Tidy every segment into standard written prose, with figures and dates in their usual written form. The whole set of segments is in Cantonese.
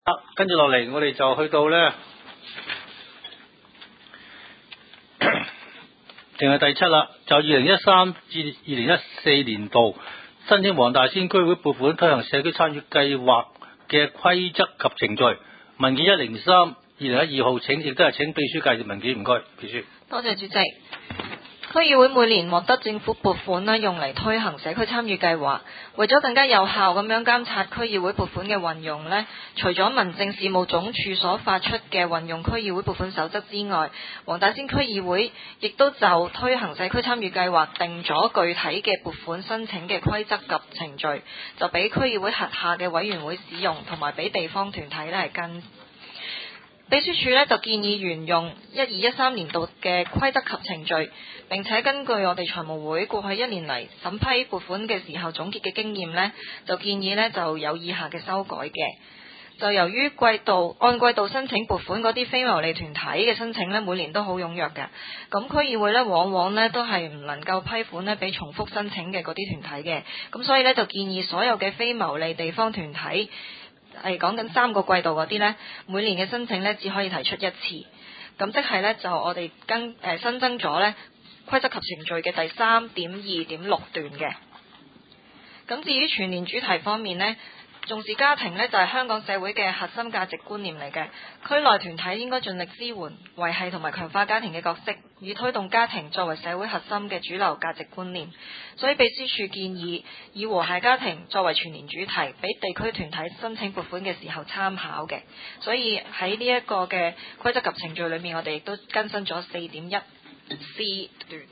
跟住落嚟，我哋就去到呢，淨係第7啦，就2013至2014年度申請黃大仙區會撥款推行社區參與計劃嘅規則及程序文件103/2012號，請亦都係請秘書介紹文件，唔該，秘書。 多謝主席。區議會每年獲得政府撥款啦，用嚟推行社區參與計劃。為咗更加有效咁樣監察區議會撥款嘅運用呢，除咗民政事務總署所發出嘅運用區議會撥款守則之外，黃大仙區議會亦都就推行社區參與計劃定咗具體嘅撥款申請嘅規則及程序，就俾區議會轄下嘅委員會使用，同埋俾地方團體係跟。秘書處就建議沿用12-13年度嘅規則及程序，並且根據我哋財務會過去1年嚟審批撥款嘅時候總結嘅經驗呢，就建議就有以下嘅修改嘅。就由於按季度申請撥款嗰啲非牟利團體嘅申請每年都好踴躍嘅，咁區議會往往都係唔能夠批款俾重複申請嘅嗰啲團體嘅，咁所以就建議所有嘅非牟利地方團體係講緊3個季度嗰啲呢，每年嘅申請只可以提出1次，咁即係就我哋新增咗規則及程序嘅第3.2.6段嘅。咁至於全年主題方面呢，重視家庭就係香港社會嘅核心價值觀念嚟嘅，區內團體應該盡力支援、維繫同埋強化家庭嘅角色，以推動家庭作為社會核心嘅主流價值觀念。所以秘書處建議以和諧家庭作為全年主題，俾地區團體申請撥款嘅時候參考嘅。所以喺呢一個嘅規則及程序裏面，我哋亦都更新咗4.1C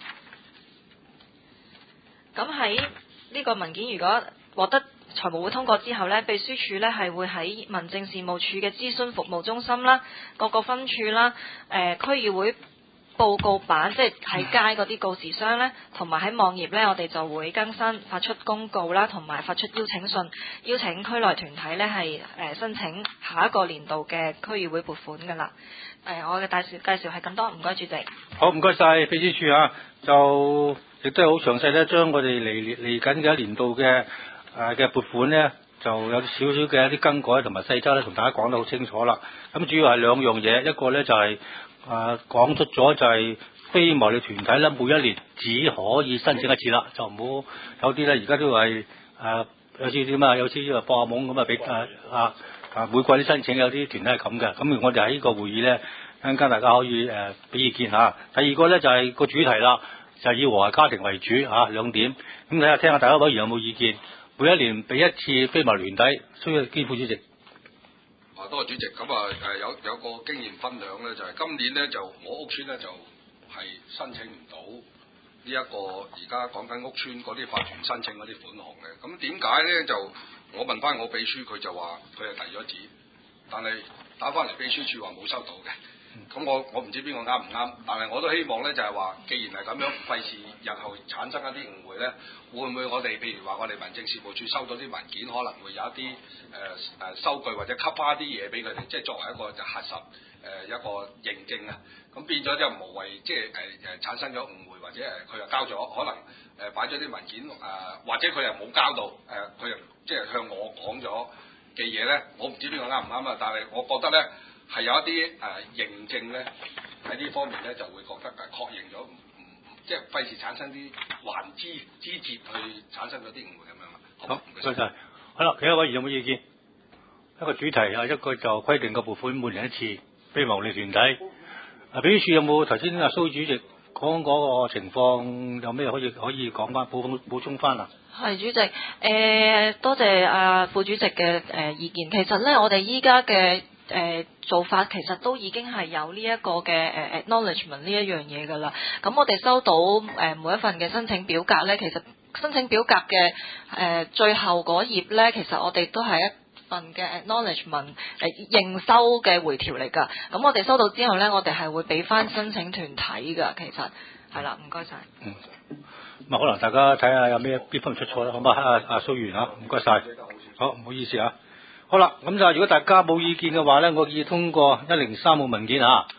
段。咁喺呢個文件如果獲得財務會通過之後呢，秘書處係會喺民政事務處嘅諮詢服務中心啦、各個分處啦、區議會報告板，即係喺街嗰啲告示箱呢，同埋喺網頁呢，我哋就會更新發出公告啦，同埋發出邀請信，邀請區內團體呢係申請下一個年度嘅區議會撥款噶啦。我嘅介紹係咁多，唔該主席。 好，唔該晒秘書處啊，就亦都係好詳細咧，將我哋嚟緊嘅一年度嘅撥款呢，就有少少嘅一啲更改同埋細則咧，同大家講得好清楚啦。咁主要係2樣嘢，一個呢就係講出咗就係非牟利團體咧，每一年只可以申請1次啦，就唔好有啲呢，而家都係有少少點啊，有少少播下懵咁俾每個啲申請有啲團體係咁嘅。咁我哋喺呢個會議呢，陣間大家可以俾意見嚇。第二個呢，就係個主題啦，就係以和諧家庭為主2點。咁睇下聽下大家委員有冇意見。每一年俾1次非牟利團體，需要基副主席。 多謝主席。咁有個經驗分享咧，就係今年咧就我屋邨咧就係申請唔到呢一個而家講緊屋邨嗰啲法團申請嗰啲款項嘅。咁點解咧？就我問翻我秘書，佢就話佢係遞咗紙，但係打翻嚟秘書處話冇收到嘅。咁我唔知邊個啱唔啱，但係我都希望咧就係話，既然係咁樣，費事日後產生一啲誤會咧，會唔會我哋譬如話我哋民政事務處收到啲文件，可能會有一啲收據或者給翻一啲嘢俾佢哋，即係作為一個就核實一個認證啊。咁變咗就無謂即係產生咗誤會，或者佢又交咗，可能擺咗啲文件或者佢又冇交到佢又即係向我講咗嘅嘢咧，我唔知邊個啱唔啱啊，但係我覺得咧。係有一啲認證咧，喺呢方面咧就會覺得確認咗，即係費事產生啲環枝節去產生咗啲誤會咁樣啦。好，唔該晒。 好啦，其他委員有冇意見？一個主題一個就規定個撥款每年1次，非牟利團體。秘書處有冇頭先蘇主席講嗰個情況有咩可以講翻補充翻啊？ 係主席，多謝副主席嘅意見。其實咧，我哋依家嘅做法其實都已經係有呢一個嘅acknowledgement 呢一樣嘢㗎啦。咁我哋收到每一份嘅申請表格咧，其實申請表格嘅最後嗰頁咧，其實我哋都係一份嘅 acknowledgement 認收嘅回條嚟㗎。咁我哋收到之後咧，我哋係會俾翻申請團體㗎。其實係啦，唔該晒。 咁可能大家睇下有咩邊方面出錯啦，好嘛？阿蘇員唔該晒。好，唔好意思啊。好啦，咁就如果大家冇意見嘅話咧，我建議通過103號文件